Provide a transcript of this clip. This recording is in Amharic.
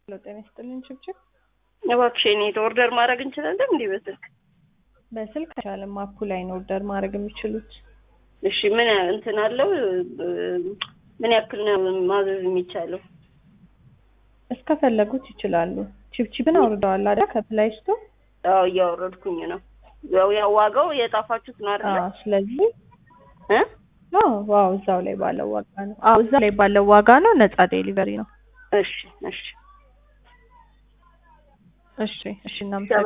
ጤና ይስጥልኝ ችብችብ እባክሽ እኔ ኦርደር ማድረግ እንችላለን እንዴ በስልክ አይቻልም አፑ ላይ ነው ኦርደር ማድረግ የሚችሉት እሺ ምን እንትን አለው ምን ያክል ነው ማዘዝ የሚቻለው እስከፈለጉት ይችላሉ ችብችብን አውርደዋል አይደል ከፕላይ ስቶር አዎ ያወረድኩኝ ነው ያው ዋጋው የጣፋችሁት ነው አይደል ስለዚህ ዋው እዛው ላይ ባለው ዋጋ ነው እዛው ላይ ባለው ዋጋ ነው ነፃ ዴሊቨሪ ነው እሺ እናመሰግናለን